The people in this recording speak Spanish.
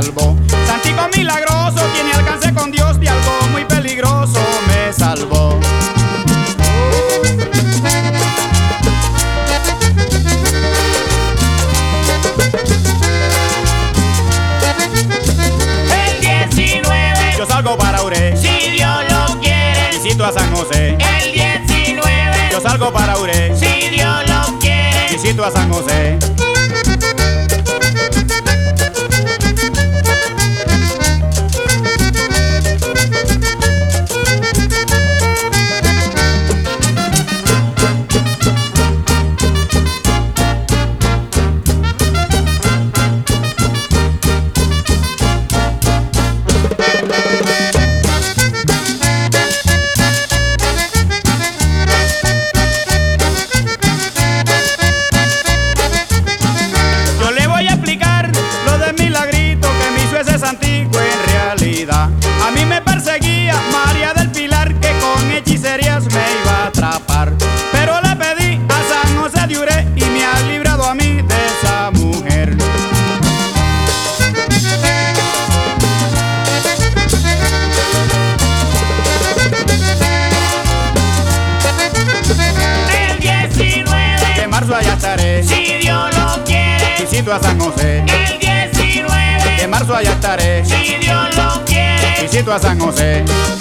salvó. Santico milagroso, tiene alcance con Dios, de algo muy peligroso me salvó. El 19 Yo salgo para Uré, si Dios lo quiere. visito a San José. El 19 Yo salgo para Uré, si Dios lo quiere. visito a San José. Santico en realidad a mí me perseguía María del Pilar, que con hechicerías me iba a atrapar, pero le pedí a San José de Uré y me ha librado a mí de esa mujer. El 19 de marzo allá estaré, si Dios lo quiere. visito a San José. El 19 de marzo allá estaré, si Dios lo quiere. visito a San José.